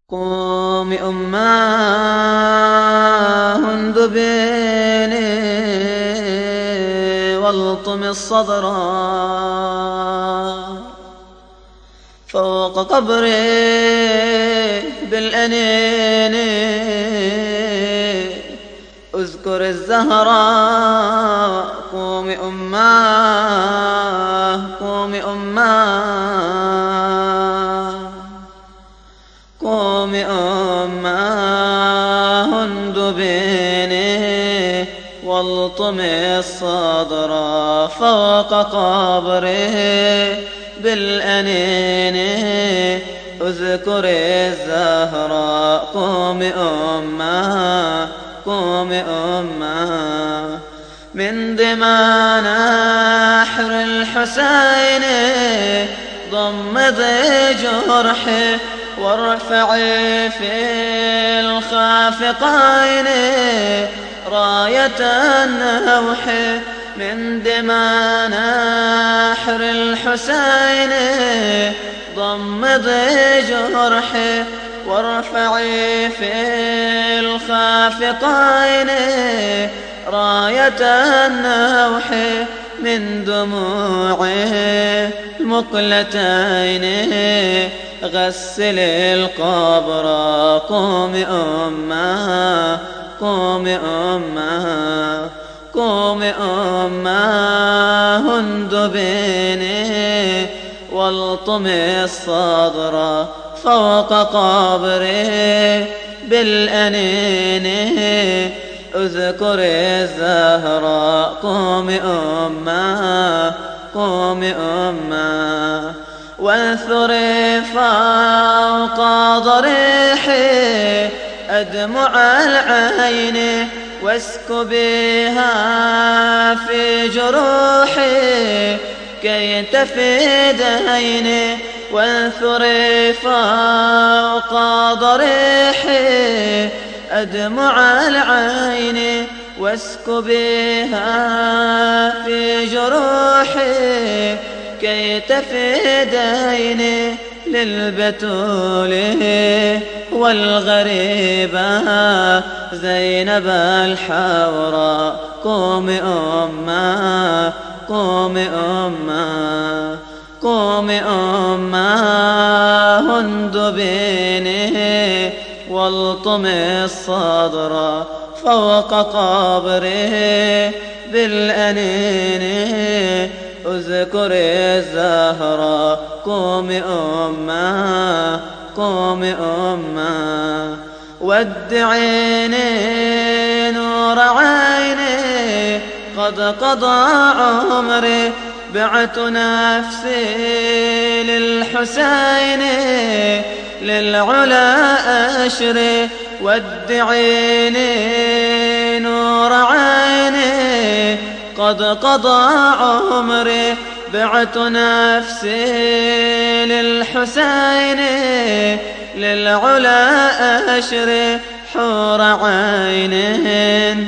قومي أماه اندبيني والطم الصدر فوق قبري بالأنين اذكر الزهراء قومي أماه قومي أماه قومي أماه اندبيني والطمي الصدر فوق قبره بالأنين اذكر الزهراء قومي أماه قومي أماه من دماء نحر الحسين ضمضي جرحي وارفعي في الخافقين راية النوح من دماء نحر الحسين ضمضي جرحي وارفعي في الخافقين راية النوح من دموعه المقلتين غسل القبر قومي أماه قومي أماه قومي أماه اندبيني والطمي الصدر فوق قبره بالأنين اذكر الزهراء قومي أماه قومي أماه وانثري فوق ضريحي أدمع العين واسكبيها في جروحي كي تفيد عيني وانثري فوق ضريحي أدمع العين واسكبيها في جروحي كي تفيد عيني للبتول والغريبة زينب الحوراء قومي أماه قومي أماه قومي أماه اندبيني والطمي الصدر فوق قبره بالأنين اذكر الزهراء قومي أماه قومي أماه ودعيني نور عيني قد قضى عمري بعت نفسي للحسين للعلا أشري ودعيني نور عيني قد قضى عمري بعت نفسي للحسين للعلا أشري حور عين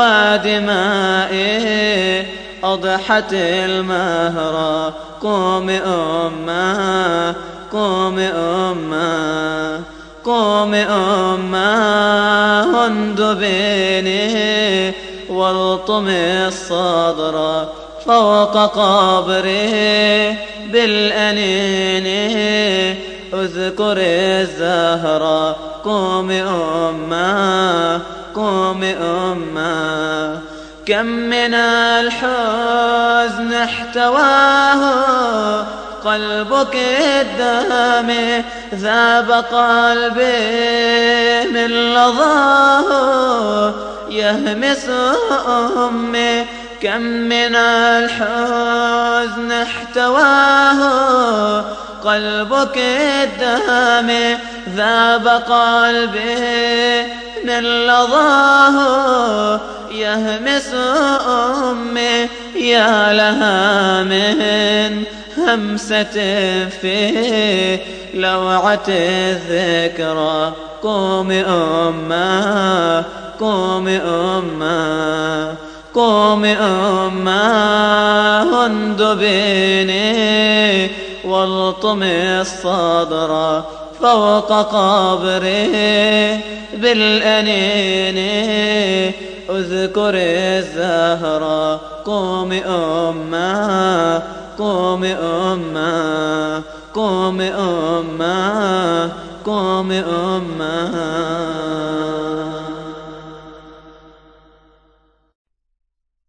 ودمائي أضحت المهرة قومي أماه قومي أماه قومي أماه اندبيني والطمي الصدر فوق قبره بالأنين اذكر الزهراء قومي أماه قومي أماه كم من الحزن احتواه قلبك الدامي ذاب قلبي من لظاه يهمس أمي كم من الحزن احتواه قلبك الدامي ذاب قلبي من لظاه يهمس أمي يا لها من همسة في لوعة الذكرى قومي أماه قومي أماه قومي أماه اندبيني والطمي الصدر فوق قبره بالأنين اذكر الزهراء. قومي أمه قومي أمه قومي أمه قومي أمه.